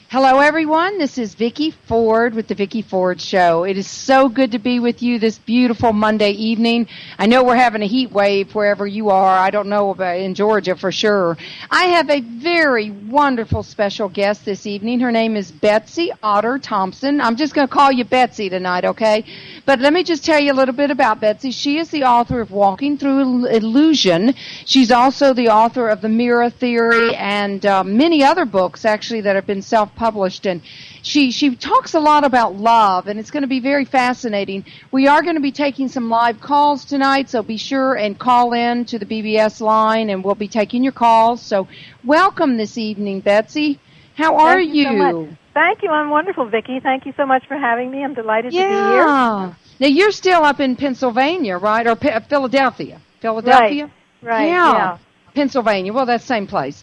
Hello, everyone. This is Vicki Ford with the Vicki Ford Show. It is so good to be with you this beautiful Monday evening. I know we're having a heat wave wherever you are. I don't know about in Georgia for sure. I have a very wonderful special guest this evening. Her name is Betsy Otter Thompson. I'm just going to call you Betsy tonight, okay? But let me just tell you a little bit about Betsy. She is the author of Walking Through Illusion. She's also the author of The Mirror Theory and many other books, actually, that have been self-published. And she talks a lot about love, and it's going to be very fascinating. We are going to be taking some live calls tonight, so be sure and call in to the BBS line, and we'll be taking your calls. So welcome this evening, Betsy. How are you? So much. Thank you. I'm wonderful, Vicki. Thank you so much for having me. I'm delighted to be here. Now, you're still up in Pennsylvania, right? Or Philadelphia? Philadelphia? Right. Yeah. Pennsylvania. Well, that's the same place.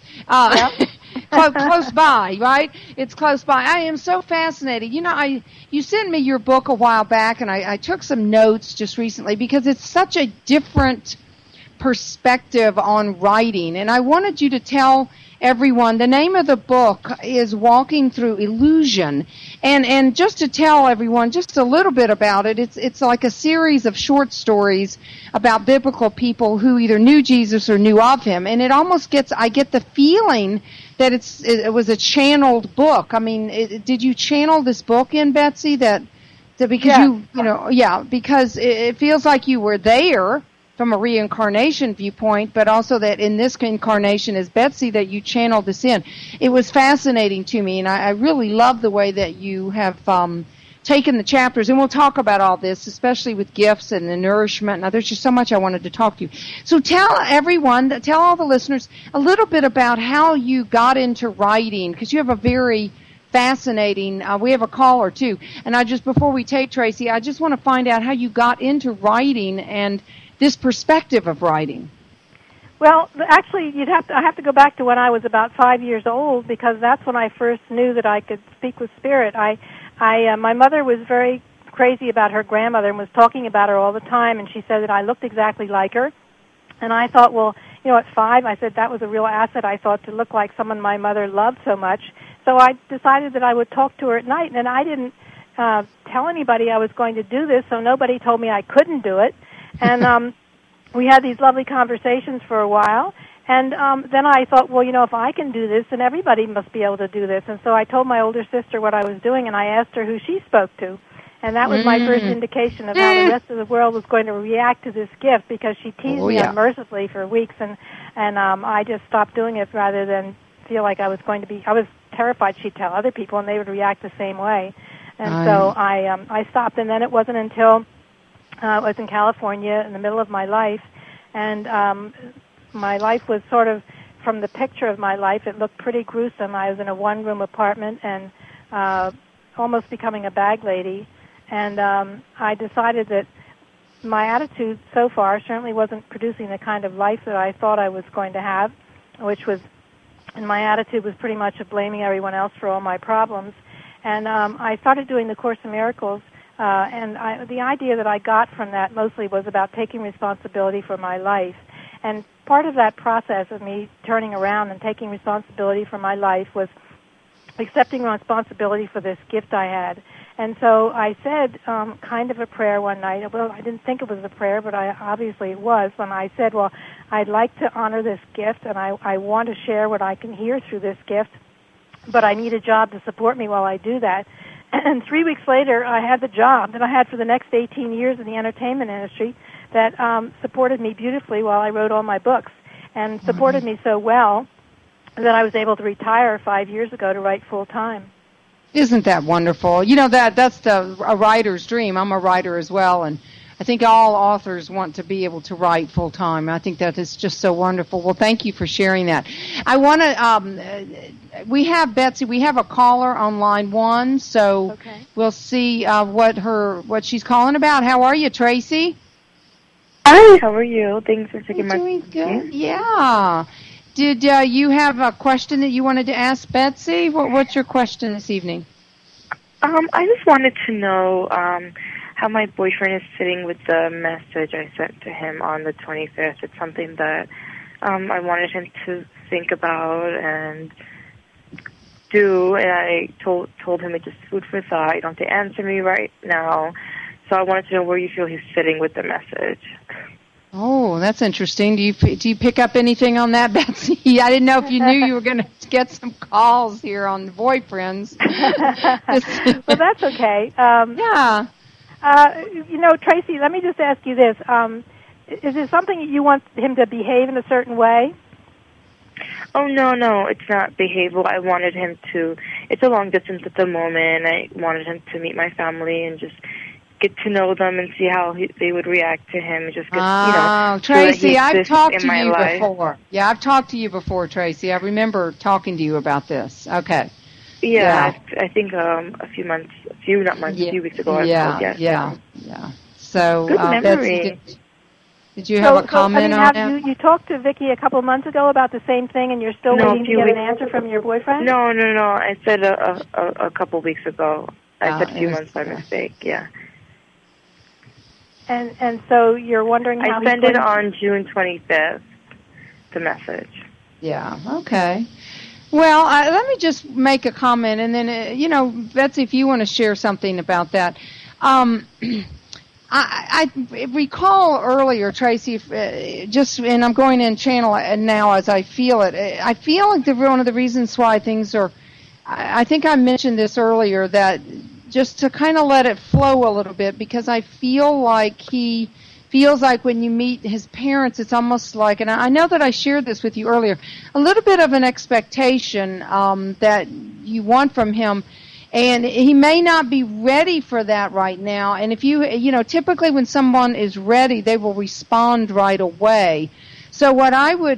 Close by, right? It's close by. I am so fascinated. You know, you sent me your book a while back, and I took some notes just recently because it's such a different perspective on writing. And I wanted you to tell everyone, the name of the book is Walking Through Illusion. And just to tell everyone just a little bit about it, it's like a series of short stories about biblical people who either knew Jesus or knew of him. And it almost I get the feeling that it was a channeled book. I mean, did you channel this book in, Betsy? Because because it feels like you were there from a reincarnation viewpoint, but also that in this incarnation as Betsy that you channeled this in. It was fascinating to me, and I really love the way that you have taken the chapters, and we'll talk about all this, especially with gifts and the nourishment. Now, there's just so much I wanted to talk to you. So tell all the listeners a little bit about how you got into writing, because you have a very fascinating, we have a caller too, and before we take Tracy, I just want to find out how you got into writing and this perspective of writing. Well, actually, I have to go back to when I was about 5 years old, because that's when I first knew that I could speak with spirit. My mother was very crazy about her grandmother and was talking about her all the time, and she said that I looked exactly like her. And I thought, well, at 5, I said that was a real asset, I thought, to look like someone my mother loved so much. So I decided that I would talk to her at night, and I didn't tell anybody I was going to do this, so nobody told me I couldn't do it. And we had these lovely conversations for a while, and then I thought, well, if I can do this, then everybody must be able to do this. And so I told my older sister what I was doing, and I asked her who she spoke to. And that was my first indication of how the rest of the world was going to react to this gift, because she teased me unmercifully for weeks, and I just stopped doing it rather than feel like I was terrified she'd tell other people, and they would react the same way. And so I stopped, and then it wasn't until I was in California in the middle of my life, and my life was sort of, from the picture of my life, it looked pretty gruesome. I was in a one-room apartment and almost becoming a bag lady, and I decided that my attitude so far certainly wasn't producing the kind of life that I thought I was going to have, and my attitude was pretty much of blaming everyone else for all my problems. And I started doing the Course in Miracles, and the idea that I got from that mostly was about taking responsibility for my life. And part of that process of me turning around and taking responsibility for my life was accepting responsibility for this gift I had. And so I said kind of a prayer one night. Well, I didn't think it was a prayer, but obviously it was, when I said, well, I'd like to honor this gift, and I want to share what I can hear through this gift, but I need a job to support me while I do that. And 3 weeks later, I had the job that I had for the next 18 years in the entertainment industry that supported me beautifully while I wrote all my books, and supported me so well that I was able to retire 5 years ago to write full-time. Isn't that wonderful? That's a writer's dream. I'm a writer as well, and I think all authors want to be able to write full-time. I think that is just so wonderful. Well, thank you for sharing that. I want to, we have Betsy, we have a caller on line 1, so we'll see what she's calling about. How are you, Tracy? Hi, how are you? Thanks for taking my call. Doing good. Yeah. Did you have a question that you wanted to ask Betsy? What's your question this evening? I just wanted to know how my boyfriend is sitting with the message I sent to him on the 25th. It's something that I wanted him to think about, and do, and I told him it's just food for thought. You don't have to answer me right now. So I wanted to know where you feel he's sitting with the message. Oh, that's interesting. Do you pick up anything on that, Betsy? I didn't know if you knew you were going to get some calls here on the boyfriends. Well, that's okay. Yeah. Tracy, let me just ask you this. Is it something you want him to behave in a certain way? Oh, no, it's not behavioral. I wanted him to, it's a long distance at the moment. I wanted him to meet my family and just get to know them and see how they would react to him. Just get, Tracy, so I've talked to you life. before. Yeah, I've talked to you before, Tracy. I remember talking to you about this. Okay. Yeah. I think a few weeks ago. Yeah. So, good memory. Betsy, did you have a comment on that? You talked to Vicki a couple months ago about the same thing, and you're still waiting to get an answer from your boyfriend? No. I said a couple weeks ago. I said a few months by mistake. Yeah. And so you're wondering how I sent it on June 25th. The message. Yeah. Okay. Well, let me just make a comment, and then Betsy, if you want to share something about that. I recall earlier, Tracy, and I'm going in channel now as I feel it. I feel like one of the reasons why things are, I think I mentioned this earlier, that just to kind of let it flow a little bit, because I feel like he feels like when you meet his parents, it's almost like, and I know that I shared this with you earlier, a little bit of an expectation that you want from him. And he may not be ready for that right now. And if typically when someone is ready, they will respond right away. So what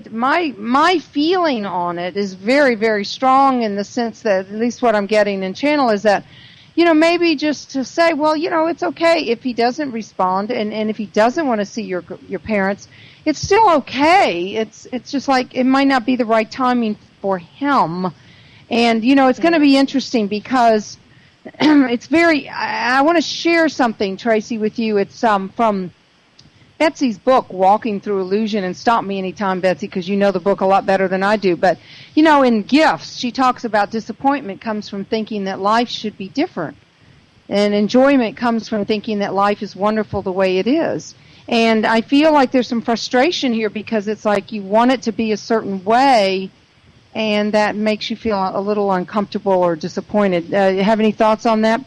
my feeling on it is very, very strong in the sense that, at least what I'm getting in channel, is that, maybe just to say, well, it's okay if he doesn't respond, and if he doesn't want to see your parents, it's still okay. It's just like it might not be the right timing for him. And, it's going to be interesting because it's I want to share something, Tracy, with you. It's from Betsy's book, Walking Through Illusion, and stop me anytime, Betsy, because you know the book a lot better than I do. But, in Gifts, she talks about disappointment comes from thinking that life should be different. And enjoyment comes from thinking that life is wonderful the way it is. And I feel like there's some frustration here because it's like you want it to be a certain way, and that makes you feel a little uncomfortable or disappointed. You have any thoughts on that,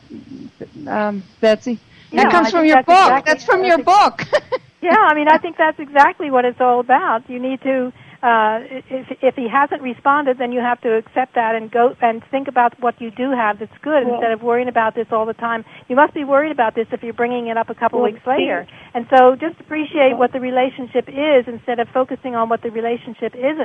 Betsy? Yeah, that comes from your book. That's from your book. Yeah, I think that's exactly what it's all about. You need to, if he hasn't responded, then you have to accept that and go and think about what you do have that's good instead of worrying about this all the time. You must be worried about this if you're bringing it up a couple weeks later. And so just appreciate what the relationship is instead of focusing on what the relationship isn't.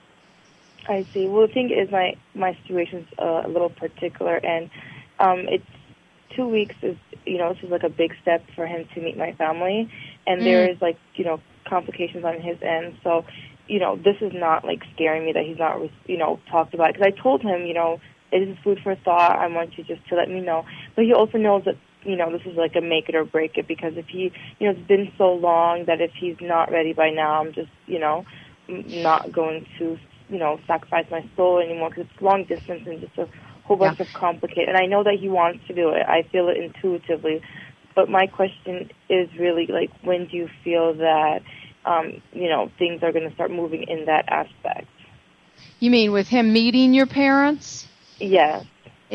I see. Well, the thing is, my situation's a little particular, and it's 2 weeks is, this is like a big step for him to meet my family, and there is complications on his end. So, this is not like scaring me that he's not, talked about it. Because I told him, it is food for thought. I want you just to let me know. But he also knows that, this is like a make it or break it, because if he, it's been so long that if he's not ready by now, I'm just, not going to, sacrifice my soul anymore, because it's long distance and just a whole bunch of complicated. And I know that he wants to do it. I feel it intuitively. But my question is really, like, when do you feel that, things are going to start moving in that aspect? You mean with him meeting your parents? Yes.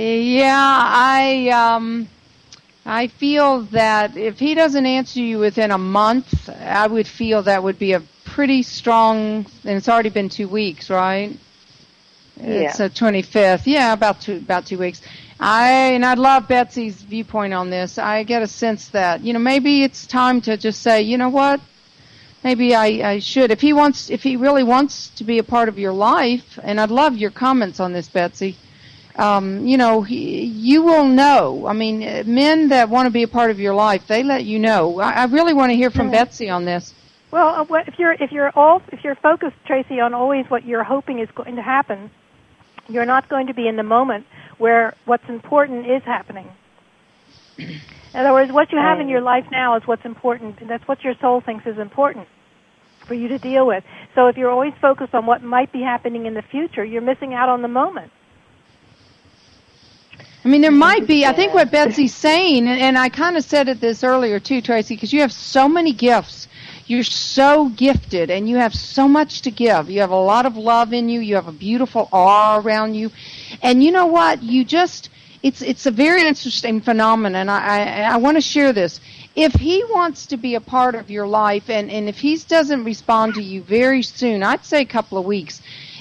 Yeah, I feel that if he doesn't answer you within a month, I would feel that would be a pretty strong, and it's already been 2 weeks, right? Yeah. It's the 25th. Yeah, about 2 weeks. I'd love Betsy's viewpoint on this. I get a sense that, maybe it's time to just say, you know what? Maybe I should. If he really wants to be a part of your life, and I'd love your comments on this, Betsy. You will know. Men that want to be a part of your life, they let you know. I really want to hear from Betsy on this. Well, if you're focused, Tracy, on always what you're hoping is going to happen, you're not going to be in the moment where what's important is happening. In other words, what you have in your life now is what's important, and that's what your soul thinks is important for you to deal with. So if you're always focused on what might be happening in the future, you're missing out on the moment. I mean, there might be, I think what Betsy's saying, and I kind of said it this earlier too, Tracy, because you have so many gifts. You're so gifted, and you have so much to give. You have a lot of love in you. You have a beautiful aura around you. And you know what? It's a very interesting phenomenon. I want to share this. If he wants to be a part of your life, and if he doesn't respond to you very soon, I'd say a couple of weeks,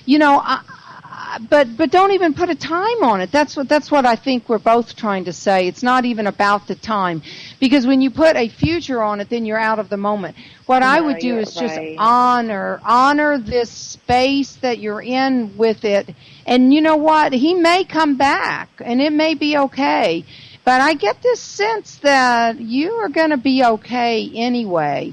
but don't even put a time on it. That's what I think we're both trying to say. It's not even about the time, because when you put a future on it, then you're out of the moment. What I would do is just honor this space that you're in with it. And you know what? He may come back, and it may be okay. But I get this sense that you are going to be okay anyway.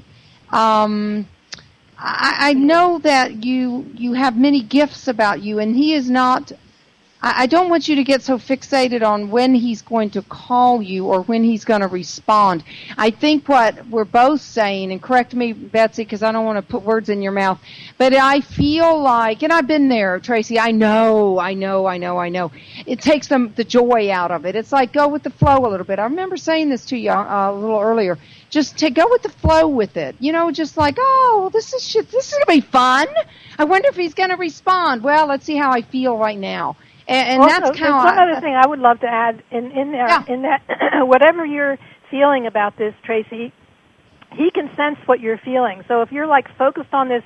I know that you have many gifts about you, and he is not. I don't want you to get so fixated on when he's going to call you or when he's going to respond. I think what we're both saying, and correct me, Betsy, because I don't want to put words in your mouth, but I feel like, and I've been there, Tracy, I know. It takes the joy out of it. It's like go with the flow a little bit. I remember saying this to you a little earlier. Just to go with the flow with it. Just like, this is going to be fun. I wonder if he's going to respond. Well, let's see how I feel right now. And also, that's kind of one other thing I would love to add in that whatever you're feeling about this, Tracy, he can sense what you're feeling. So if you're like focused on this,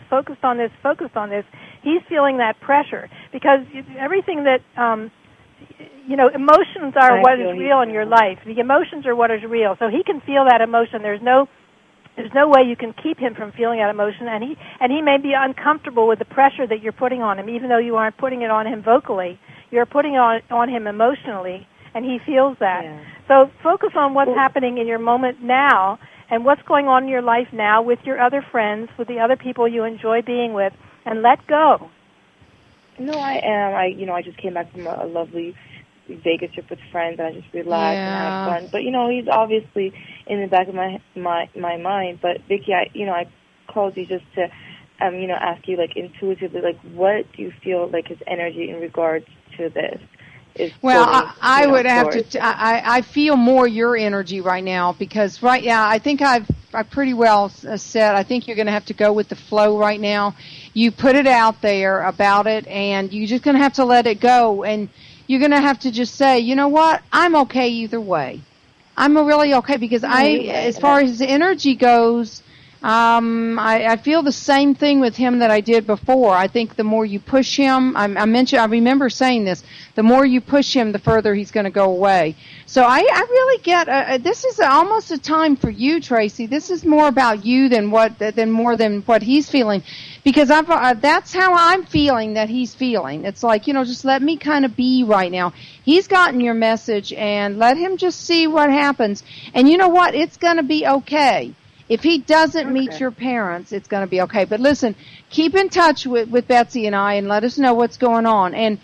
he's feeling that pressure, because everything that emotions are what is real in your life. The emotions are what is real. So he can feel that emotion. There's no way you can keep him from feeling that emotion, and he may be uncomfortable with the pressure that you're putting on him, even though you aren't putting it on him vocally. You're putting it on him emotionally, and he feels that. Yeah. So focus on what's happening in your moment now and what's going on in your life now with your other friends, with the other people you enjoy being with, and let go. No, I am. I just came back from a lovely Vegas trip with friends, and I just relaxed and had fun. But he's obviously in the back of my mind. But Vicki, I called you just to ask you, like, intuitively, like, what do you feel like his energy in regards to this is? Well, I would have to. I feel more your energy right now, because right now I think I pretty well said. I think you're going to have to go with the flow right now. You put it out there about it, and you're just going to have to let it go, and you're going to have to just say, you know what, I'm okay either way. I'm really okay, because as far as the energy goes, I feel the same thing with him that I did before. I think the more you push him, I remember saying this, the more you push him, the further he's going to go away. So I really get, this is almost a time for you, Tracy. This is more about you than more than what he's feeling, because that's how I'm feeling that he's feeling. It's like, just let me kind of be right now. He's gotten your message, and let him just see what happens. And you know what? It's going to be okay. If he doesn't meet your parents, it's going to be okay. But listen, keep in touch with Betsy and I, and let us know what's going on. And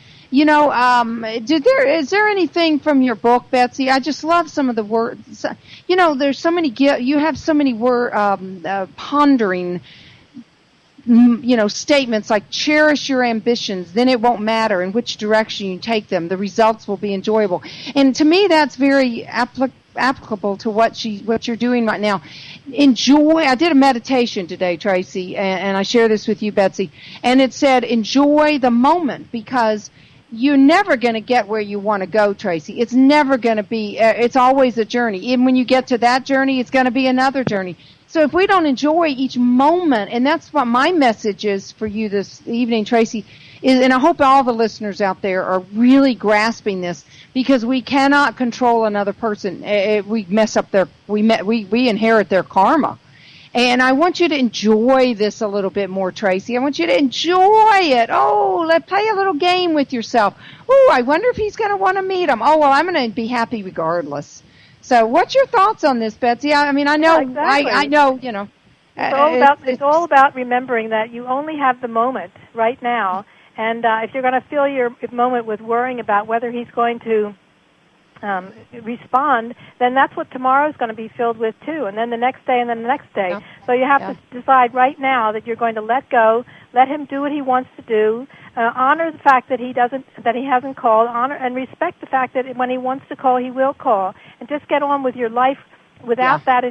is there anything from your book, Betsy? I just love some of the words. There's so many. You have so many pondering. Statements like cherish your ambitions, then it won't matter in which direction you take them. The results will be enjoyable. And to me, that's very applicable to what you're doing right now. Enjoy. I did a meditation today, Tracy, and I share this with you, Betsy, and it said enjoy the moment, because you're never going to get where you want to go, Tracy. It's never going to be, it's always a journey. Even when you get to that journey, it's going to be another journey. So if we don't enjoy each moment, and that's what my message is for you this evening, Tracy, and I hope all the listeners out there are really grasping this, because we cannot control another person. We mess up we inherit their karma. And I want you to enjoy this a little bit more, Tracy. I want you to enjoy it. Let's play a little game with yourself. I wonder if he's going to want to meet him. Well, I'm going to be happy regardless. So what's your thoughts on this, Betsy? I mean, I know, exactly. I know, It's all about remembering that you only have the moment right now. And if you're going to fill your moment with worrying about whether he's going to respond, then that's what tomorrow's going to be filled with too, and then the next day, and then the next day. Yeah. So you have to decide right now that you're going to let go, let him do what he wants to do, honor the fact that he hasn't called, honor and respect the fact that when he wants to call, he will call, and just get on with your life without that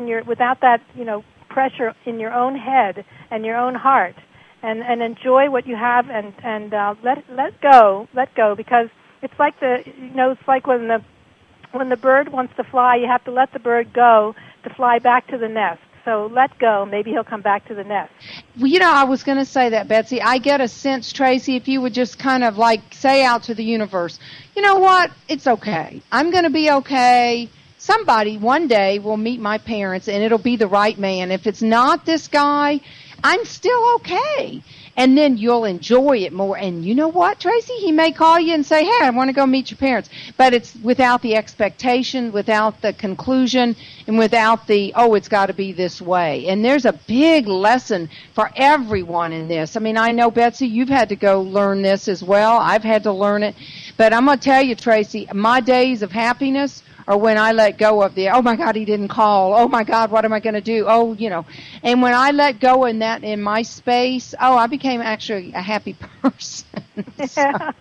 pressure in your own head and your own heart, and enjoy what you have, and let go, because it's like it's like when the bird wants to fly, you have to let the bird go to fly back to the nest. So let go. Maybe he'll come back to the nest. Well, I was going to say that, Betsy. I get a sense, Tracy, if you would just kind of say out to the universe, you know what? It's okay. I'm going to be okay. Somebody one day will meet my parents, and it'll be the right man. If it's not this guy, I'm still okay. And then you'll enjoy it more. And you know what, Tracy? He may call you and say, hey, I want to go meet your parents. But it's without the expectation, without the conclusion, and without the, it's got to be this way. And there's a big lesson for everyone in this. I mean, I know, Betsy, you've had to go learn this as well. I've had to learn it. But I'm going to tell you, Tracy, my days of happiness or when I let go of the, oh my God, he didn't call. Oh my God, what am I going to do? And when I let go in my space, I became actually a happy person. So,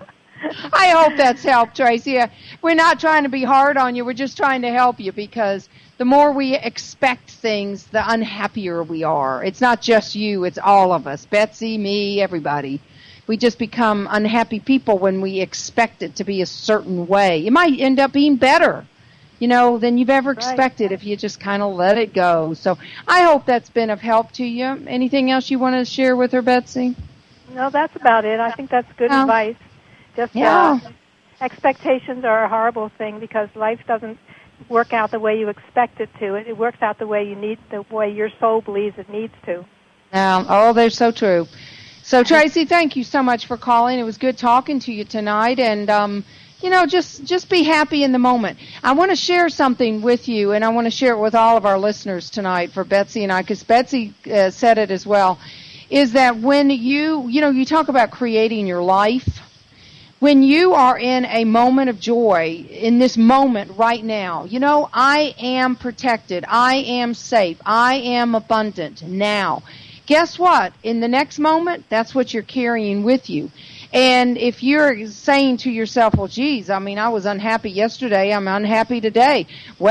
I hope that's helped, Tracy. We're not trying to be hard on you. We're just trying to help you, because the more we expect things, the unhappier we are. It's not just you. It's all of us. Betsy, me, everybody. We just become unhappy people when we expect it to be a certain way. It might end up being better, than you've ever expected if you just kind of let it go. So I hope that's been of help to you. Anything else you want to share with her, Betsy? No, that's about it. I think that's good advice. Just expectations are a horrible thing, because life doesn't work out the way you expect it to. It works out the way the way your soul believes it needs to. They're so true. So, Tracy, thank you so much for calling. It was good talking to you tonight, and just be happy in the moment. I want to share something with you, and I want to share it with all of our listeners tonight for Betsy and I, because Betsy said it as well, is that when you talk about creating your life, when you are in a moment of joy, in this moment right now, I am protected, I am safe, I am abundant now. Guess what? In the next moment, that's what you're carrying with you. And if you're saying to yourself, well, geez, I was unhappy yesterday, I'm unhappy today.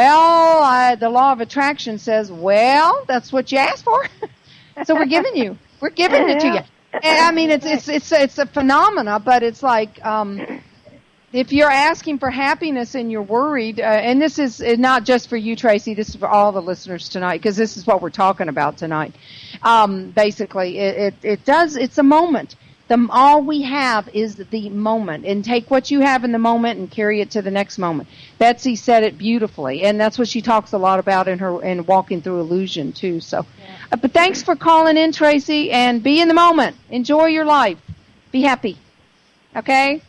Well, the law of attraction says, well, that's what you asked for. So we're giving it to you. And, it's a phenomena, but it's like, if you're asking for happiness and you're worried, and this is not just for you, Tracy, this is for all the listeners tonight, because this is what we're talking about tonight. Basically, it's a moment. All we have is the moment, and take what you have in the moment and carry it to the next moment. Betsy said it beautifully, and that's what she talks a lot about in Walking Through Illusion too. So, but thanks for calling in, Tracy, and be in the moment. Enjoy your life. Be happy. Okay?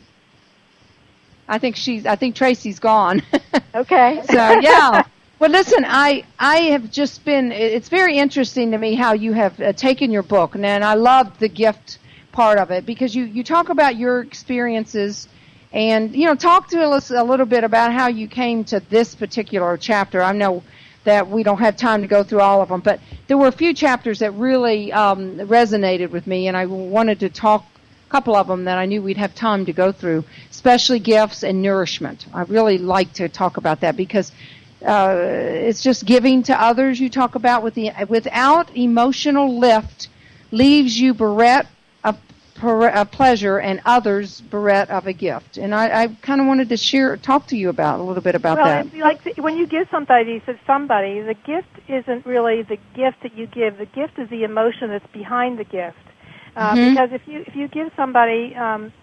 I think Tracy's gone. Okay. So yeah. Well, listen, I have just been. It's very interesting to me how you have taken your book, and I love the gift part of it, because you talk about your experiences, and talk to us a little bit about how you came to this particular chapter. I know that we don't have time to go through all of them, but there were a few chapters that really resonated with me, and I wanted to talk a couple of them that I knew we'd have time to go through, especially gifts and nourishment. I really like to talk about that, because it's just giving to others. You talk about without emotional lift leaves you bereft of pleasure, and others bereft of a gift. And I kind of wanted to talk to you a little bit about that. Well, when you give somebody, the gift isn't really the gift that you give. The gift is the emotion that's behind the gift. Because if you give somebody,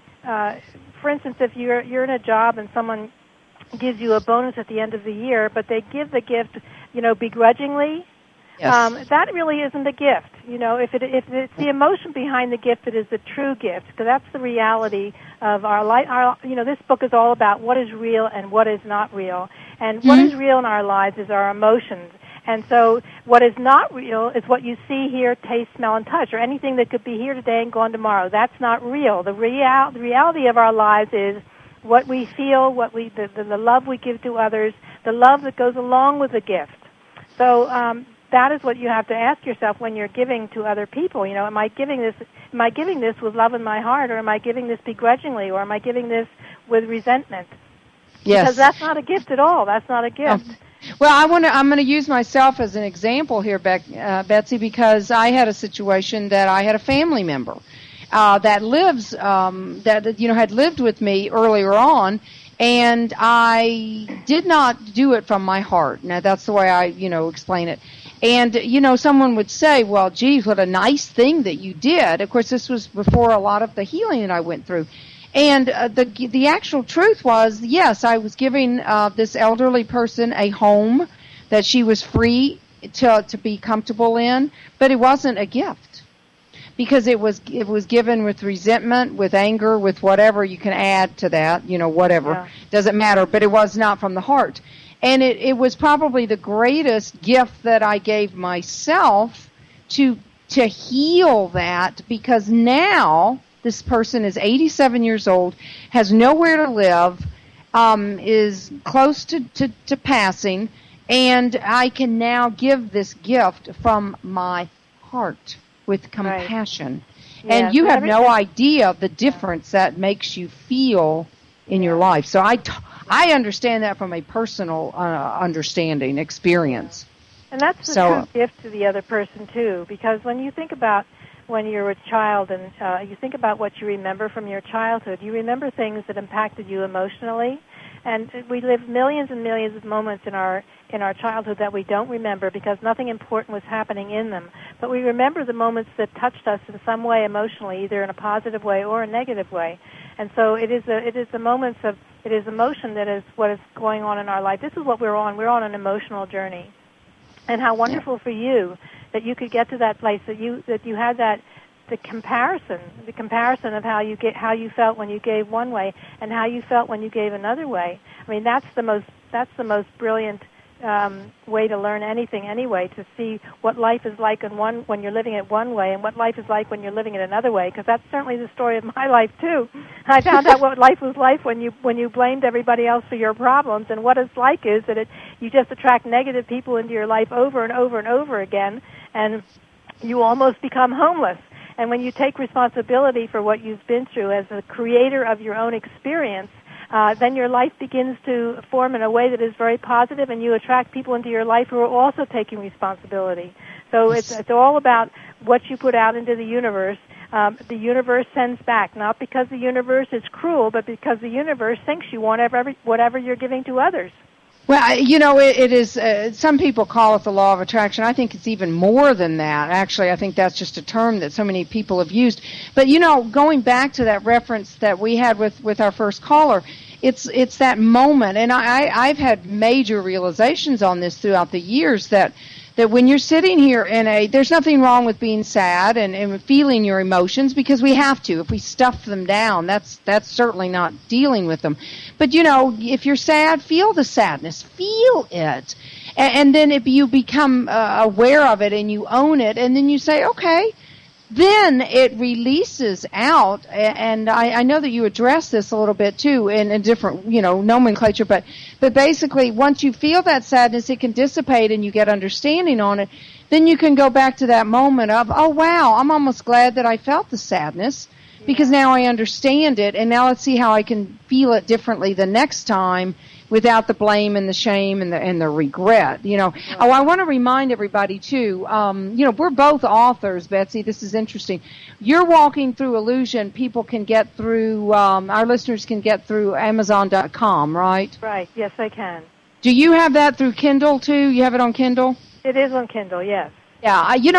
for instance, if you're in a job and someone gives you a bonus at the end of the year, but they give the gift, begrudgingly. Yes. That really isn't a gift. If it's the emotion behind the gift that is the true gift, because that's the reality of our life. This book is all about what is real and what is not real. And what is real in our lives is our emotions. And so what is not real is what you see, hear, taste, smell, and touch, or anything that could be here today and gone tomorrow. That's not real. The reality of our lives is what we feel, the love we give to others, the love that goes along with the gift. So that is what you have to ask yourself when you're giving to other people. You know, am I giving this with love in my heart, or am I giving this begrudgingly, or am I giving this with resentment? Yes. Because that's not a gift at all. That's not a gift. Well, I'm going to use myself as an example here, Betsy, because I had a situation that I had a family member that lives had lived with me earlier on, and I did not do it from my heart. Now, that's the way I explain it. And someone would say, "Well, geez, what a nice thing that you did." Of course, this was before a lot of the healing that I went through. And the actual truth was, yes, I was giving this elderly person a home that she was free to be comfortable in, but it wasn't a gift because it was given with resentment, with anger, with whatever you can add to that, whatever. Yeah. Doesn't matter, but it was not from the heart. And it was probably the greatest gift that I gave myself to heal that, because now this person is 87 years old, has nowhere to live, is close to passing, and I can now give this gift from my heart with compassion. Right. And you have no idea the difference that makes you feel in your life. So I understand that from a personal understanding, experience. And that's the true gift to the other person, too, because when you think about when you're a child and you think about what you remember from your childhood, you remember things that impacted you emotionally. And we live millions and millions of moments in our childhood that we don't remember because nothing important was happening in them. But we remember the moments that touched us in some way emotionally, either in a positive way or a negative way. And so it is emotion that is what is going on in our life. This is what we're on. We're on an emotional journey. And how wonderful for you that you could get to that place, that you had the comparison of how you felt when you gave one way and how you felt when you gave another way. I mean, that's the most brilliant way to learn anything anyway, to see what life is like when you're living it one way and what life is like when you're living it another way, because that's certainly the story of my life too. I found out what life was like when you blamed everybody else for your problems, and what it's like is that you just attract negative people into your life over and over and over again, and you almost become homeless. And when you take responsibility for what you've been through as a creator of your own experience, then your life begins to form in a way that is very positive, and you attract people into your life who are also taking responsibility. So it's all about what you put out into the universe. The universe sends back, not because the universe is cruel, but because the universe thinks you want whatever you're giving to others. Well, it is, some people call it the law of attraction. I think it's even more than that. Actually, I think that's just a term that so many people have used. But, going back to that reference that we had with our first caller, it's that moment. And I've had major realizations on this throughout the years that when you're sitting here there's nothing wrong with being sad and feeling your emotions, because we have to. If we stuff them down, that's certainly not dealing with them. But, if you're sad, feel the sadness. Feel it. And then if you become aware of it and you own it, and then you say, okay, then it releases out, and I know that you address this a little bit too in a different, nomenclature, but basically once you feel that sadness, it can dissipate and you get understanding on it. Then you can go back to that moment of, oh wow, I'm almost glad that I felt the sadness because now I understand it, and now let's see how I can feel it differently the next time without the blame and the shame and the regret. Oh, I want to remind everybody too, we're both authors, Betsy. This is interesting. You're walking through illusion. People can get through, our listeners can get through Amazon.com, right? Right. Yes, I can. Do you have that through Kindle too? You have it on Kindle? It is on Kindle, yes. Yeah,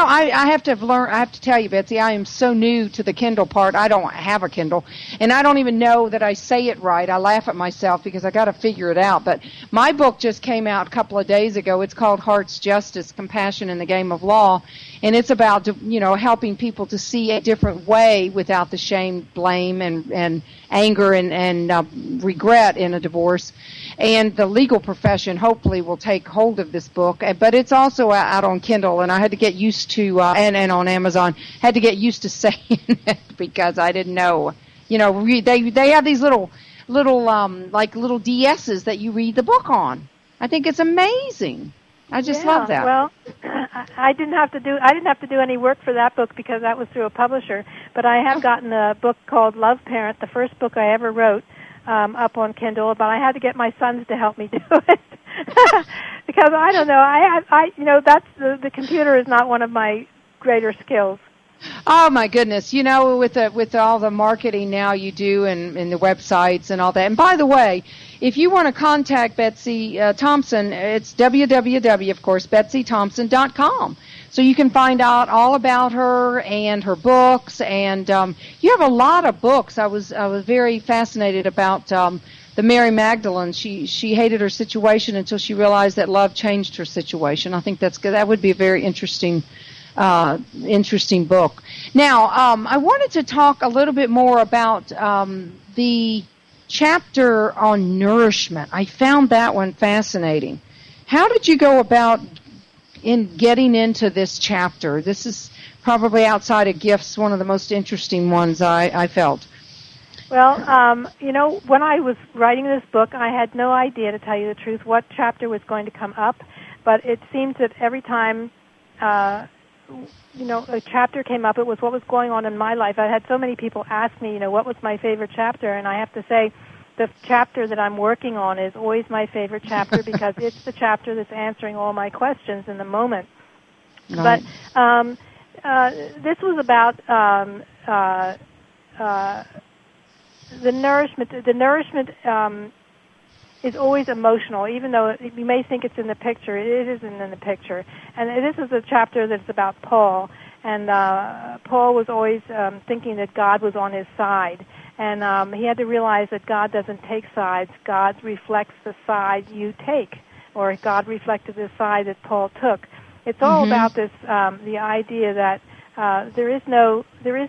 I have to tell you, Betsy, I am so new to the Kindle part. I don't have a Kindle, and I don't even know that I say it right. I laugh at myself because I got to figure it out. But my book just came out a couple of days ago. It's called Heart's Justice: Compassion in the Game of Law, and it's about, helping people to see a different way without the shame, blame, and anger and regret in a divorce. And the legal profession hopefully will take hold of this book. But it's also out on Kindle, and I had to get used to, and on Amazon, had to get used to saying it because I didn't know. They have these little little DSs that you read the book on. I think it's amazing. I just love that. Well, I didn't have to do any work for that book because that was through a publisher. But I have gotten a book called Love Parent, the first book I ever wrote, up on Kindle. But I had to get my sons to help me do it because I don't know. That's the computer is not one of my greater skills. Oh my goodness! With all the marketing now you do and the websites and all that. And by the way, if you want to contact Betsy Thompson, it's www, of course, BetsyThompson.com. So you can find out all about her and her books. And you have a lot of books. I was very fascinated about the Mary Magdalene. She hated her situation until she realized that love changed her situation. I think that's good. That would be a very interesting book. Now, I wanted to talk a little bit more about the chapter on nourishment. I found that one fascinating. How did you go about in getting into this chapter? This is probably outside of gifts, one of the most interesting ones I felt. Well, when I was writing this book, I had no idea, to tell you the truth, what chapter was going to come up, but it seems that every time a chapter came up, it was what was going on in my life. I had so many people ask me, what was my favorite chapter, and I have to say the chapter that I'm working on is always my favorite chapter because it's the chapter that's answering all my questions in the moment. Right. But this was about the nourishment. The nourishment is always emotional, even though you may think it's in the picture. It isn't in the picture. And this is a chapter that's about Paul. And Paul was always thinking that God was on his side. And he had to realize that God doesn't take sides. God reflects the side you take, or God reflected the side that Paul took. It's all about this, the idea that there is no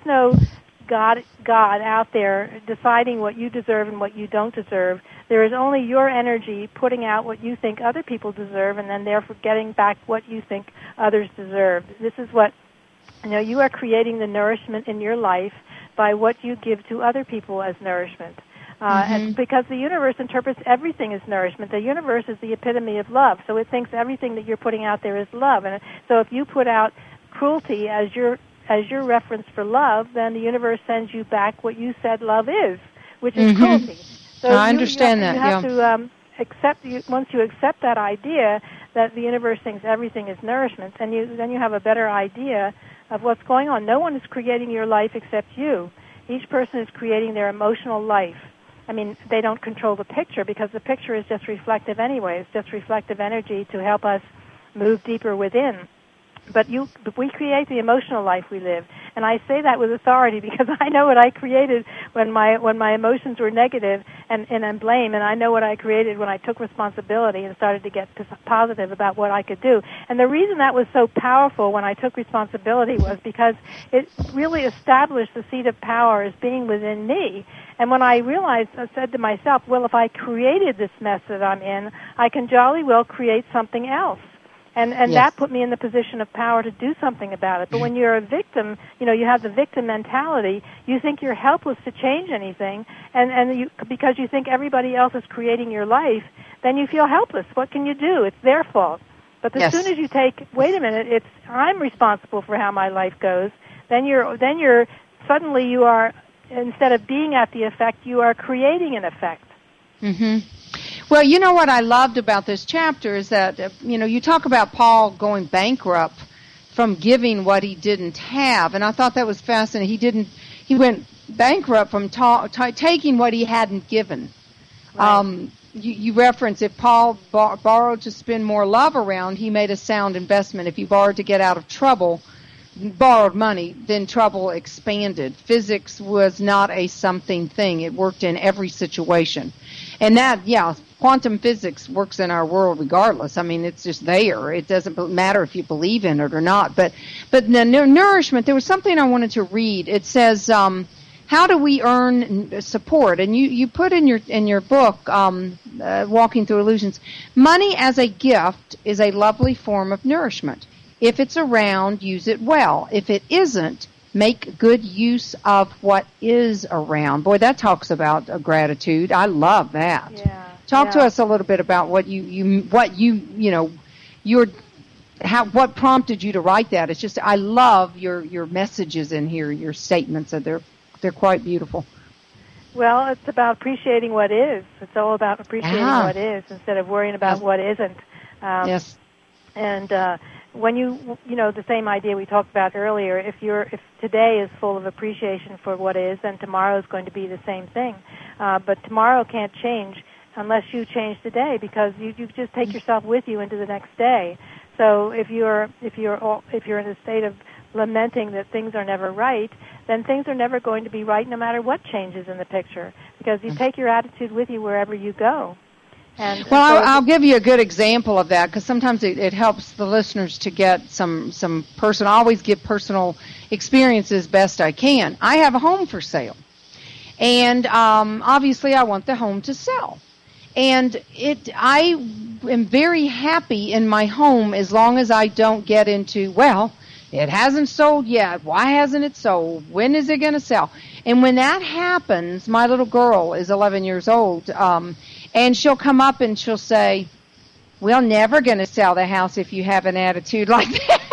God out there deciding what you deserve and what you don't deserve. There is only your energy putting out what you think other people deserve, and then therefore getting back what you think others deserve. This is what, you are creating the nourishment in your life by what you give to other people as nourishment. And because the universe interprets everything as nourishment. The universe is the epitome of love, so it thinks everything that you're putting out there is love. And so if you put out cruelty as your reference for love, then the universe sends you back what you said love is, which is cruelty. So I understand that. You have to accept. Once you accept that idea that the universe thinks everything is nourishment, then you have a better idea of what's going on. No one is creating your life except you. Each person is creating their emotional life. I mean, they don't control the picture because the picture is just reflective anyway. It's just reflective energy to help us move deeper within. But we create the emotional life we live, and I say that with authority because I know what I created when my emotions were negative and blame, and I know what I created when I took responsibility and started to get positive about what I could do. And the reason that was so powerful when I took responsibility was because it really established the seat of power as being within me. And when I realized, I said to myself, well, if I created this mess that I'm in, I can jolly well create something else. And yes. That put me in the position of power to do something about it. But when you're a victim, you have the victim mentality. You think you're helpless to change anything, and because you think everybody else is creating your life, then you feel helpless. What can you do? It's their fault. But as soon as you take, wait a minute, I'm responsible for how my life goes. Then you're suddenly you are, instead of being at the effect, you are creating an effect. Well, what I loved about this chapter is that, you talk about Paul going bankrupt from giving what he didn't have, and I thought that was fascinating. He went bankrupt from taking what he hadn't given. Right. You reference if Paul borrowed to spend more love around, he made a sound investment. If he borrowed to get out of trouble, borrowed money, then trouble expanded. Physics was not a something thing. It worked in every situation. And that, quantum physics works in our world regardless. I mean, it's just there. It doesn't matter if you believe in it or not. But the nourishment, there was something I wanted to read. It says, how do we earn support? And you put in your book, Walking Through Illusions, money as a gift is a lovely form of nourishment. If it's around, use it well. If it isn't, make good use of what is around. Boy, that talks about gratitude. I love that. Yeah. Talk to us a little bit about what what prompted you to write that. It's just, I love your messages in here, your statements, and they're quite beautiful. Well, it's about appreciating what is. It's all about appreciating what is instead of worrying about what isn't. Yes. And when the same idea we talked about earlier, if today is full of appreciation for what is, then tomorrow is going to be the same thing. But tomorrow can't change unless you change today, because you just take yourself with you into the next day. So if you're in a state of lamenting that things are never right, then things are never going to be right no matter what changes in the picture, because you take your attitude with you wherever you go. And I'll give you a good example of that, because sometimes it helps the listeners to get some personal. I always give personal experiences best I can. I have a home for sale, and obviously I want the home to sell. And I am very happy in my home as long as I don't get into, well, it hasn't sold yet. Why hasn't it sold? When is it going to sell? And when that happens, my little girl is 11 years old, and she'll come up and she'll say, we're never going to sell the house if you have an attitude like that.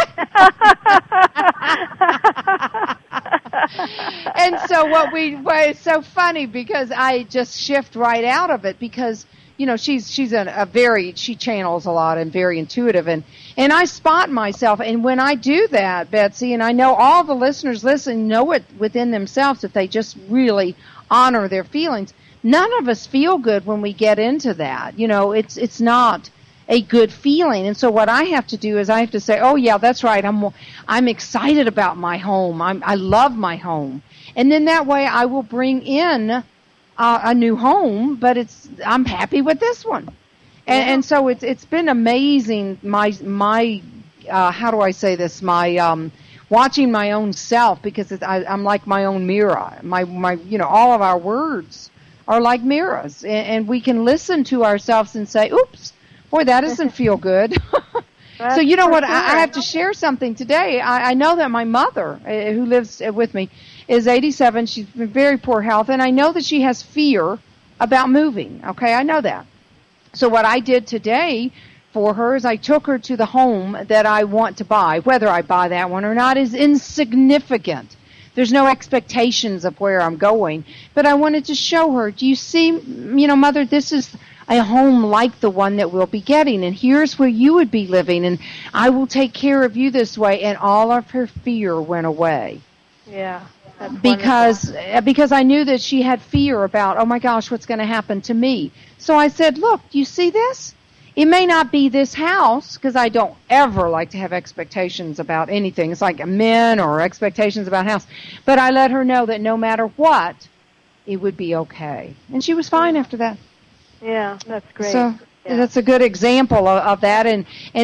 And so it's so funny, because I just shift right out of it, because she's she channels a lot and very intuitive, and I spot myself. And when I do that, Betsy, and I know all the listeners listening know it within themselves, that they just really honor their feelings. None of us feel good when we get into that. It's not a good feeling. And so what I have to do is I have to say, oh yeah, that's right. I'm excited about my home. I love my home. And then that way I will bring in a new home, but I'm happy with this one. And so it's been amazing. My how do I say this? My watching my own self, because I'm like my own mirror. My all of our words are like mirrors, and we can listen to ourselves and say, oops, boy, that doesn't feel good. So you know what? Sure. I have to share something today. I know that my mother, who lives with me, is 87. She's in very poor health, and I know that she has fear about moving. Okay, I know that. So what I did today for her is I took her to the home that I want to buy. Whether I buy that one or not is insignificant. There's no expectations of where I'm going. But I wanted to show her, do you see, Mother, this is a home like the one that we'll be getting, and here's where you would be living, and I will take care of you this way. And all of her fear went away. Yeah. Because I knew that she had fear about, oh my gosh, what's going to happen to me. So I said, look, do you see this? It may not be this house, because I don't ever like to have expectations about anything. It's like men or expectations about a house. But I let her know that no matter what, it would be okay. And she was fine after that. Yeah, that's great. So that's a good example of that. And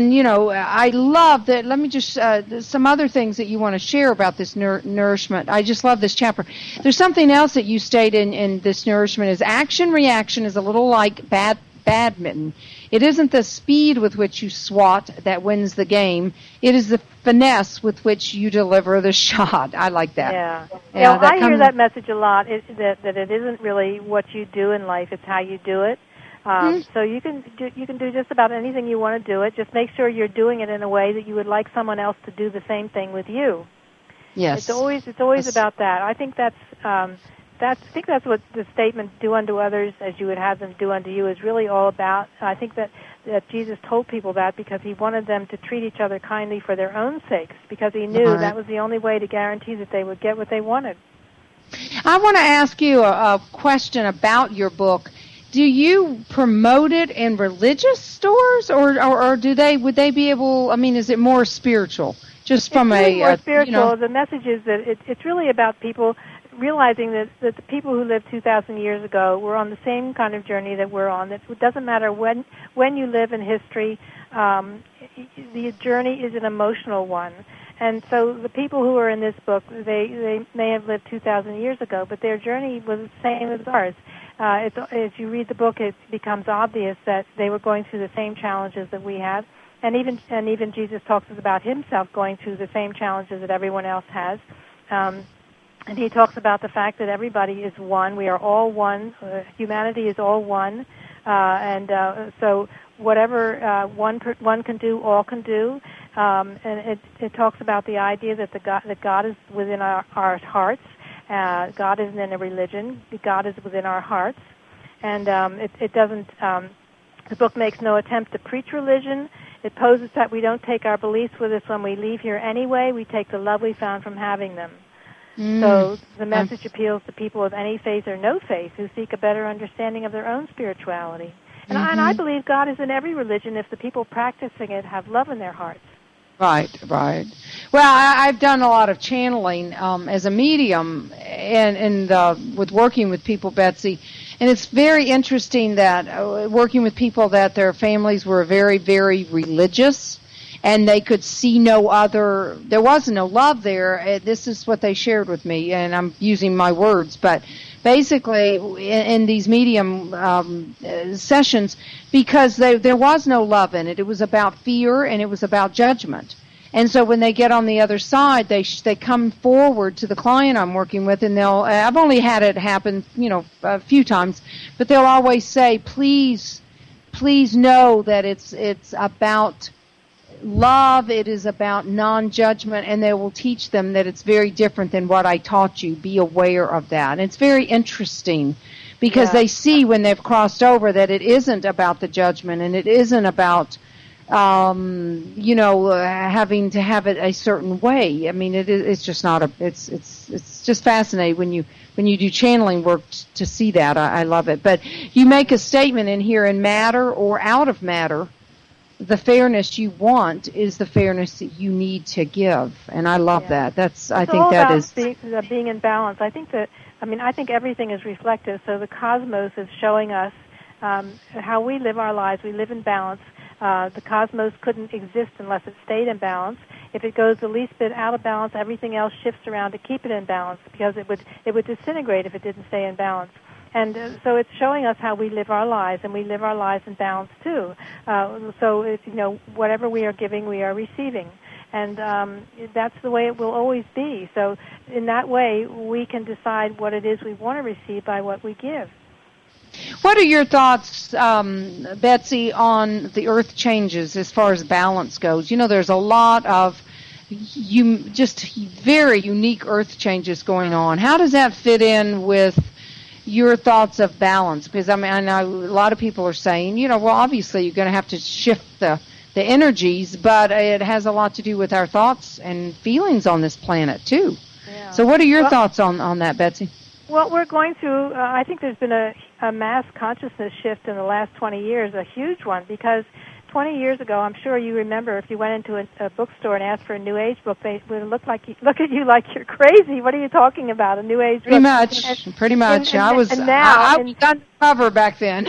I love that. Let me just, some other things that you want to share about this nourishment. I just love this chapter. There's something else that you state in this nourishment is action reaction is a little like badminton. It isn't the speed with which you swat that wins the game. It is the finesse with which you deliver the shot. I like that. Yeah. I hear that message a lot, that it isn't really what you do in life, it's how you do it. So you can do just about anything you want to do it. Just make sure you're doing it in a way that you would like someone else to do the same thing with you. Yes. It's always about that. I think that's what the statement "do unto others as you would have them do unto you" is really all about. I think that Jesus told people that because he wanted them to treat each other kindly for their own sakes, because he knew that was the only way to guarantee that they would get what they wanted. I want to ask you a question about your book. Do you promote it in religious stores, or would they be able? I mean, is it more spiritual? Just from more spiritual. The message is that it's really about people realizing that the people who lived 2,000 years ago were on the same kind of journey that we're on. That it doesn't matter when you live in history, the journey is an emotional one. And so the people who are in this book, they may have lived 2,000 years ago, but their journey was the same as ours. As you read the book, it becomes obvious that they were going through the same challenges that we had, and even Jesus talks about himself going through the same challenges that everyone else has. And he talks about the fact that everybody is one. We are all one. Humanity is all one. So whatever one can do, all can do. And it talks about the idea that God is within our hearts. God isn't in a religion. God is within our hearts. And it doesn't. The book makes no attempt to preach religion. It poses that we don't take our beliefs with us when we leave here anyway. We take the love we found from having them. So the message appeals to people of any faith or no faith who seek a better understanding of their own spirituality. And I believe God is in every religion if the people practicing it have love in their hearts. Right. Well, I've done a lot of channeling as a medium and with working with people, Betsy. And it's very interesting that working with people that their families were very, very religious. And they could see no other, there was no love there. This is what they shared with me, and I'm using my words. But basically, in these medium sessions, because there was no love in it. It was about fear, and it was about judgment. And so when they get on the other side, they come forward to the client I'm working with, and I've only had it happen, a few times, but they'll always say, please know that it's about love, it is about non-judgment, and they will teach them that it's very different than what I taught you. Be aware of that. And it's very interesting because they see when they've crossed over that it isn't about the judgment and it isn't about, having to have it a certain way. I mean, it's just not it's just fascinating when you do channeling work to see that. I love it. But you make a statement in here, in matter or out of matter, the fairness you want is the fairness that you need to give, and I love that. I think that is being in balance. I think everything is reflective. So the cosmos is showing us how we live our lives. We live in balance. The cosmos couldn't exist unless it stayed in balance. If it goes the least bit out of balance, everything else shifts around to keep it in balance because it would disintegrate if it didn't stay in balance. And so it's showing us how we live our lives, and we live our lives in balance too. Whatever we are giving, we are receiving. And that's the way it will always be. So in that way, we can decide what it is we want to receive by what we give. What are your thoughts, Betsy, on the earth changes as far as balance goes? There's a lot of just very unique earth changes going on. How does that fit in with your thoughts of balance? Because I know a lot of people are saying, obviously you're going to have to shift the energies, but it has a lot to do with our thoughts and feelings on this planet too. Yeah. So what are your thoughts on that, Betsy? Well, we're going through, I think there's been a mass consciousness shift in the last 20 years, a huge one, because 20 years ago, I'm sure you remember, if you went into a bookstore and asked for a New Age book, they would look at you like you're crazy. What are you talking about, a New Age book? Pretty much. I was on the cover back then.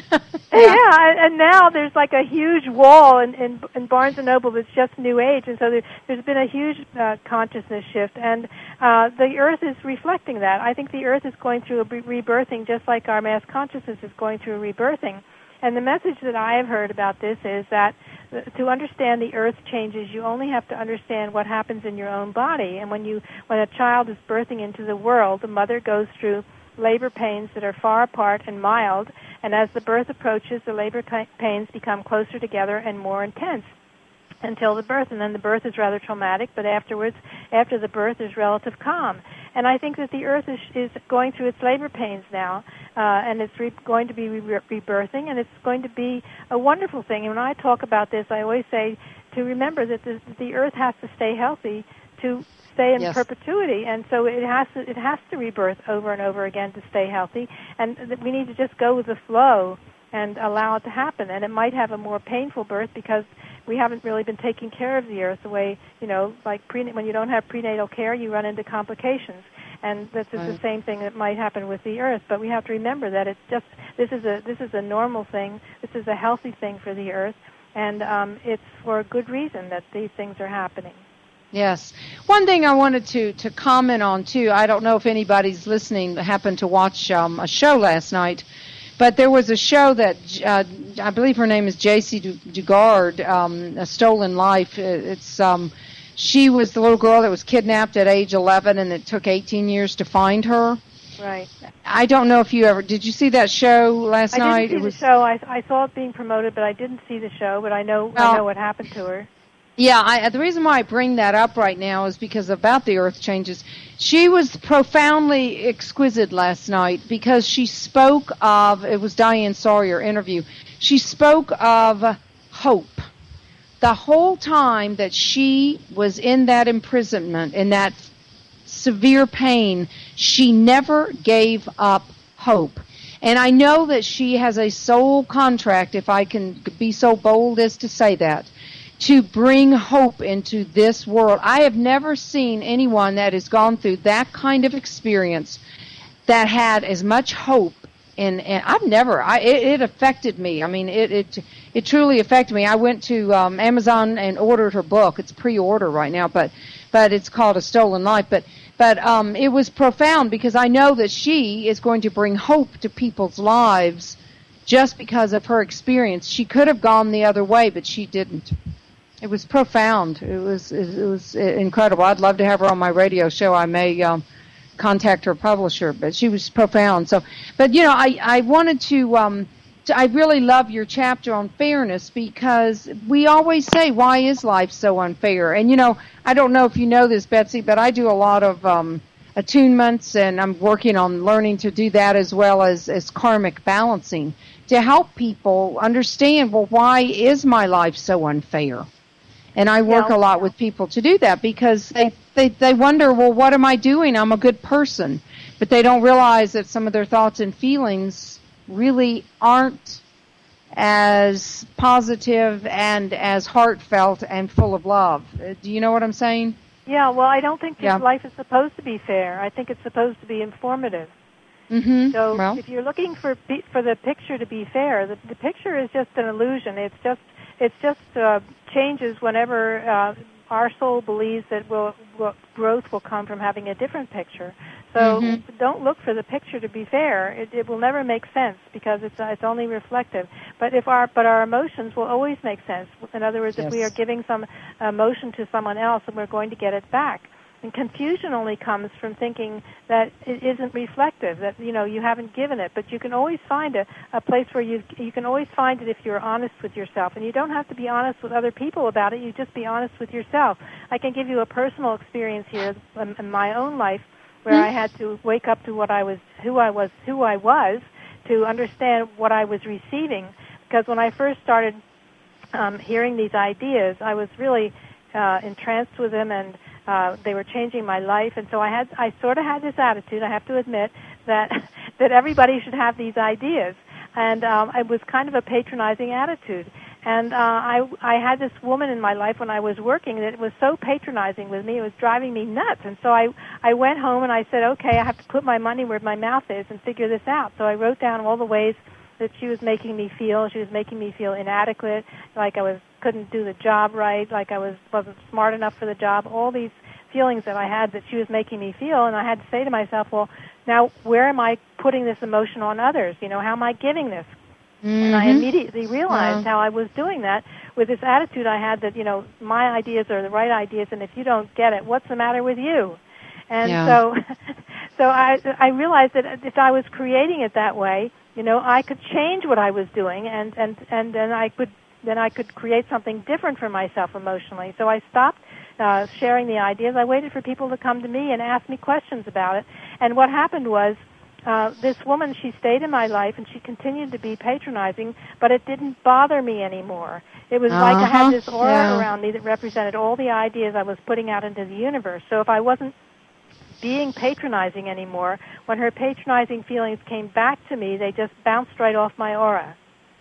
And now there's like a huge wall in Barnes & Noble that's just New Age, and so there's been a huge consciousness shift, and the Earth is reflecting that. I think the Earth is going through a rebirthing just like our mass consciousness is going through a rebirthing. And the message that I have heard about this is that to understand the earth changes, you only have to understand what happens in your own body. And when a child is birthing into the world, the mother goes through labor pains that are far apart and mild, and as the birth approaches, the labor pains become closer together and more intense until the birth, and then the birth is rather traumatic, but after the birth, there's relative calm. And I think that the earth is going through its labor pains now, and it's going to be rebirthing, and it's going to be a wonderful thing. And when I talk about this, I always say to remember that the earth has to stay healthy to stay in perpetuity, and so it has to rebirth over and over again to stay healthy, and we need to just go with the flow and allow it to happen. And it might have a more painful birth because we haven't really been taking care of the earth the way, like when you don't have prenatal care, you run into complications. And this is the same thing that might happen with the earth. But we have to remember that this is a normal thing. This is a healthy thing for the earth, and it's for a good reason that these things are happening. Yes. One thing I wanted to comment on too. I don't know if anybody's listening happened to watch a show last night. But there was a show that I believe her name is J.C. Dugard, A Stolen Life. It's she was the little girl that was kidnapped at age 11, and it took 18 years to find her. Right. I don't know if you ever did. You see that show last night? I didn't see the show. I saw it being promoted, but I didn't see the show. But I know what happened to her. Yeah, the reason why I bring that up right now is because about the earth changes. She was profoundly exquisite last night because she spoke of, it was Diane Sawyer interview, she spoke of hope. The whole time that she was in that imprisonment, in that severe pain, she never gave up hope. And I know that she has a soul contract, if I can be so bold as to say that, to bring hope into this world. I have never seen anyone that has gone through that kind of experience that had as much hope. And it affected me. I mean, it truly affected me. I went to Amazon and ordered her book. It's pre-order right now, but it's called A Stolen Life. But it was profound because I know that she is going to bring hope to people's lives just because of her experience. She could have gone the other way, but she didn't. It was profound. It was incredible. I'd love to have her on my radio show. I may contact her publisher, but she was profound. So, but I wanted to. I really love your chapter on fairness because we always say, "Why is life so unfair?" And I don't know if you know this, Betsy, but I do a lot of attunements, and I'm working on learning to do that as well as karmic balancing to help people understand. Well, why is my life so unfair? And I work a lot with people to do that because they wonder, well, what am I doing? I'm a good person. But they don't realize that some of their thoughts and feelings really aren't as positive and as heartfelt and full of love. Do you know what I'm saying? Yeah, well, I don't think that life is supposed to be fair. I think it's supposed to be informative. Mm-hmm. So if you're looking for the picture to be fair, the picture is just an illusion. It's just changes whenever our soul believes that growth will come from having a different picture. So don't look for the picture to be fair. It will never make sense because it's only reflective. But our emotions will always make sense. In other words, if we are giving some emotion to someone else, and we're going to get it back. And confusion only comes from thinking that it isn't reflective, that you haven't given it. But you can always find a place where you can always find it if you're honest with yourself. And you don't have to be honest with other people about it. You just be honest with yourself. I can give you a personal experience here in my own life where I had to wake up to who I was to understand what I was receiving. Because when I first started hearing these ideas, I was really entranced with them, and they were changing my life. And so I sort of had this attitude, I have to admit, that everybody should have these ideas. And it was kind of a patronizing attitude. And I had this woman in my life when I was working that was so patronizing with me, it was driving me nuts. And so I went home and I said, okay, I have to put my money where my mouth is and figure this out. So I wrote down all the ways that she was making me feel. She was making me feel inadequate, like I couldn't do the job right, like I wasn't smart enough for the job, all these feelings that I had that she was making me feel. And I had to say to myself, well, now where am I putting this emotion on others? How am I giving this? And I immediately realized how I was doing that with this attitude I had that, my ideas are the right ideas, and if you don't get it, what's the matter with you? And so I realized that if I was creating it that way, I could change what I was doing, and then I could create something different for myself emotionally. So I stopped sharing the ideas. I waited for people to come to me and ask me questions about it. And what happened was, this woman, she stayed in my life, and she continued to be patronizing, but it didn't bother me anymore. It was like I had this aura around me that represented all the ideas I was putting out into the universe. So if I wasn't being patronizing anymore, when her patronizing feelings came back to me, they just bounced right off my aura.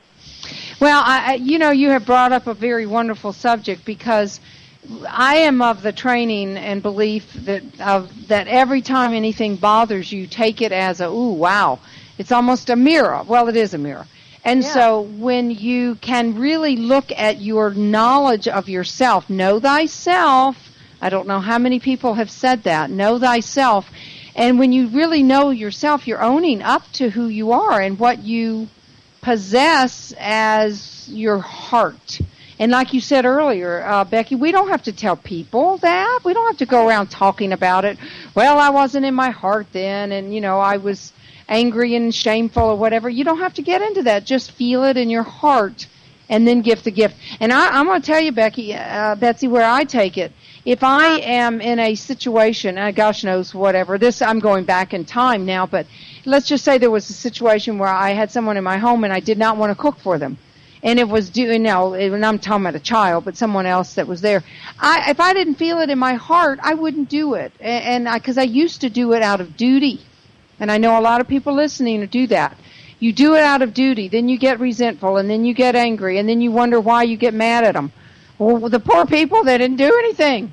Well, you have brought up a very wonderful subject because I am of the training and belief that every time anything bothers you, take it as ooh, wow. It's almost a mirror. Well, it is a mirror. And so when you can really look at your knowledge of yourself, know thyself. I don't know how many people have said that. Know thyself. And when you really know yourself, you're owning up to who you are and what you possess as your heart. And like you said earlier, Becky, we don't have to tell people that. We don't have to go around talking about it. Well, I wasn't in my heart then, and, I was angry and shameful or whatever. You don't have to get into that. Just feel it in your heart and then give the gift. And I'm going to tell you, Betsy, where I take it. If I am in a situation, gosh knows whatever, I'm going back in time now, but let's just say there was a situation where I had someone in my home and I did not want to cook for them. And it was and I'm talking about a child, but someone else that was there. If I didn't feel it in my heart, I wouldn't do it. Because I used to do it out of duty. And I know a lot of people listening to do that. You do it out of duty, then you get resentful, and then you get angry, and then you wonder why you get mad at them. Well, the poor people, they didn't do anything.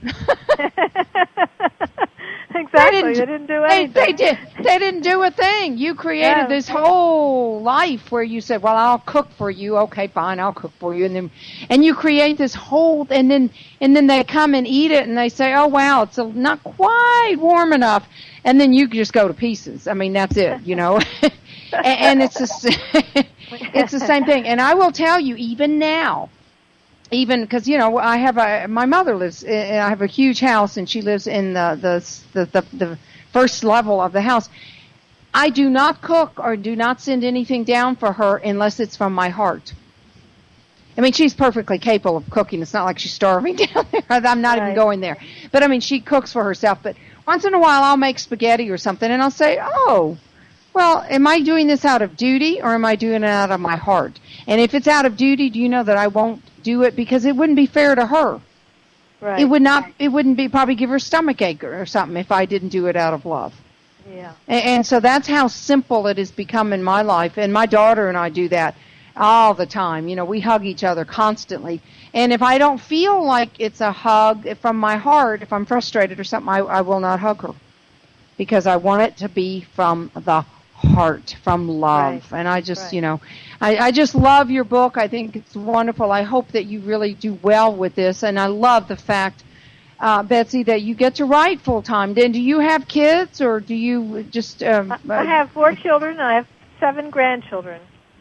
Exactly. They didn't do anything. They didn't do a thing. You created this whole life where you said, well, I'll cook for you. Okay, fine, I'll cook for you. And you create this whole, and then they come and eat it and they say, oh, wow, it's not quite warm enough. And then you just go to pieces. I mean, that's it, and it's the same thing. And I will tell you, even now, because I have my mother lives. I have a huge house, and she lives in the first level of the house. I do not cook or do not send anything down for her unless it's from my heart. I mean, she's perfectly capable of cooking. It's not like she's starving down there. I'm not even going there. But I mean, she cooks for herself. But once in a while, I'll make spaghetti or something, and I'll say, oh, well, am I doing this out of duty or am I doing it out of my heart? And if it's out of duty, do you know that I won't do it because it wouldn't be fair to her. Right. It would not. It wouldn't be probably give her stomach ache or something if I didn't do it out of love. Yeah. And so that's how simple it has become in my life. And my daughter and I do that all the time. We hug each other constantly. And if I don't feel like it's a hug from my heart, if I'm frustrated or something, I will not hug her because I want it to be from the heart, from love. Right. And I just, I just love your book. I think it's wonderful. I hope that you really do well with this. And I love the fact, Betsy, that you get to write full time. Then do you have kids or do you just... I have 4 children and I have 7 grandchildren.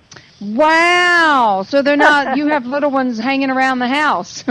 Wow. So they're not, you have little ones hanging around the house.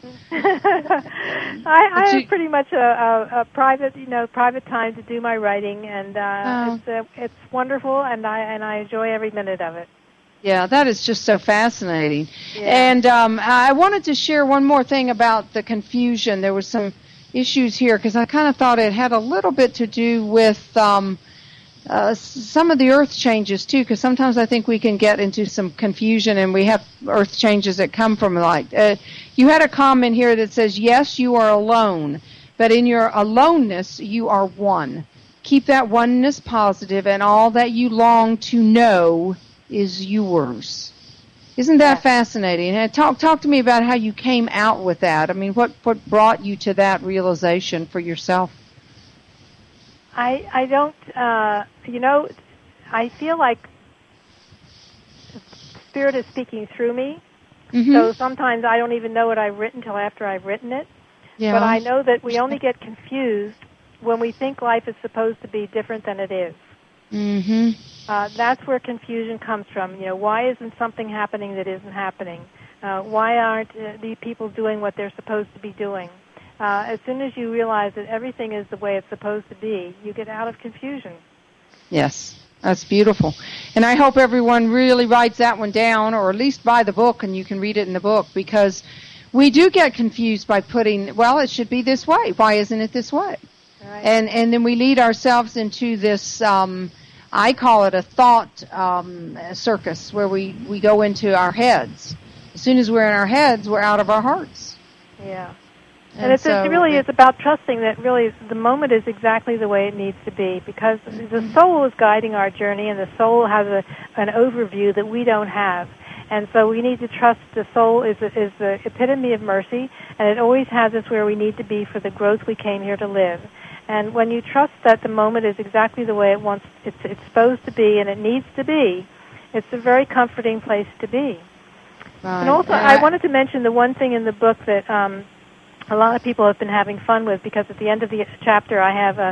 I have pretty much a private, private time to do my writing, and it's wonderful, and I enjoy every minute of it. Yeah, that is just so fascinating. Yeah. And I wanted to share one more thing about the confusion. There was some issues here because I kind of thought it had a little bit to do with some of the earth changes too, because sometimes I think we can get into some confusion, and we have earth changes that come from you had a comment here that says, yes, you are alone, but in your aloneness, you are one. Keep that oneness positive, and all that you long to know is yours. Isn't that fascinating? And talk to me about how you came out with that. I mean, what brought you to that realization for yourself? I don't, I feel like Spirit is speaking through me. Mm-hmm. So sometimes I don't even know what I've written till after I've written it. Yeah. But I know that we only get confused when we think life is supposed to be different than it is. Mm-hmm. That's where confusion comes from. Why isn't something happening that isn't happening? Why aren't the people doing what they're supposed to be doing? As soon as you realize that everything is the way it's supposed to be, you get out of confusion. Yes, that's beautiful. And I hope everyone really writes that one down, or at least buy the book and you can read it in the book, because we do get confused by putting, well, it should be this way. Why isn't it this way? Right. And then we lead ourselves into this, I call it a thought circus, where we go into our heads. As soon as we're in our heads, we're out of our hearts. Yeah. And it's about trusting that really the moment is exactly the way it needs to be, because the soul is guiding our journey, and the soul has an overview that we don't have. And so we need to trust the soul is the epitome of mercy, and it always has us where we need to be for the growth we came here to live. And when you trust that the moment is exactly the way it's supposed to be, and it needs to be, it's a very comforting place to be. Right. And also, I wanted to mention the one thing in the book that a lot of people have been having fun with, because at the end of the chapter I have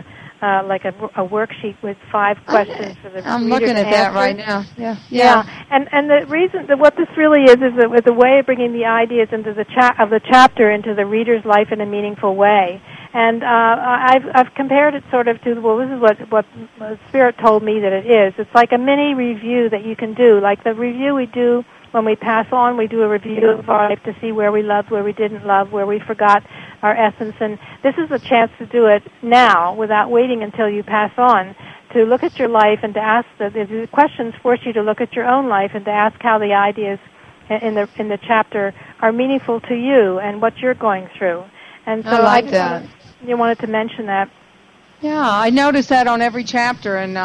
like a worksheet with 5 questions for the I'm reader looking to at that answer. right now. Yeah. And the reason that what this really is that with a way of bringing the ideas into the chapter into the reader's life in a meaningful way. And I've compared it sort of to, well, this is what Spirit told me that it is. It's like a mini review that you can do, like the review we do when we pass on. We do a review of our life to see where we loved, where we didn't love, where we forgot our essence. And this is a chance to do it now without waiting until you pass on, to look at your life and to ask the questions force you to look at your own life and to ask how the ideas in the chapter are meaningful to you and what you're going through. And so I like that. You wanted to mention that. Yeah, I noticed that on every chapter, and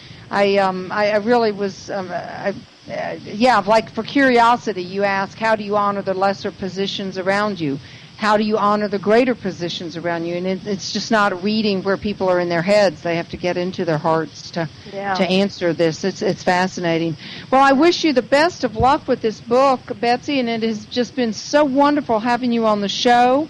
I really was, like for curiosity, you ask, how do you honor the lesser positions around you? How do you honor the greater positions around you? And it's just not a reading where people are in their heads. They have to get into their hearts to answer this. It's fascinating. Well, I wish you the best of luck with this book, Betsy, and it has just been so wonderful having you on the show.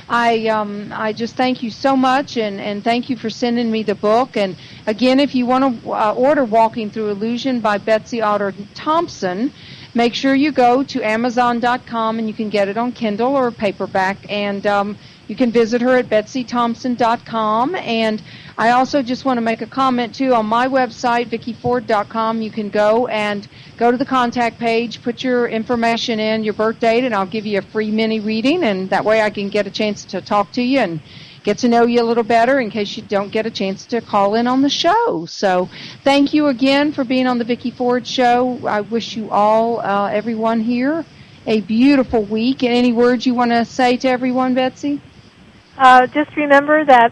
I just thank you so much, and thank you for sending me the book. And again, if you want to order Walking Through Illusion by Betsy Otter Thompson, make sure you go to Amazon.com and you can get it on Kindle or paperback. And you can visit her at BetsyThompson.com. And I also just want to make a comment, too. On my website, VickiFord.com, you can go to the contact page, put your information in, your birth date, and I'll give you a free mini reading. And that way I can get a chance to talk to you and get to know you a little better in case you don't get a chance to call in on the show. So thank you again for being on the Vicki Ford Show. I wish you all, everyone here, a beautiful week. And any words you want to say to everyone, Betsy? Just remember that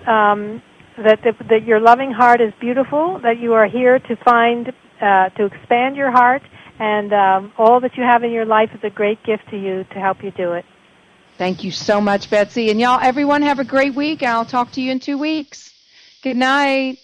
that your loving heart is beautiful, that you are here to find, to expand your heart, and all that you have in your life is a great gift to you to help you do it. Thank you so much, Betsy. And y'all, everyone have a great week. I'll talk to you in 2 weeks. Good night.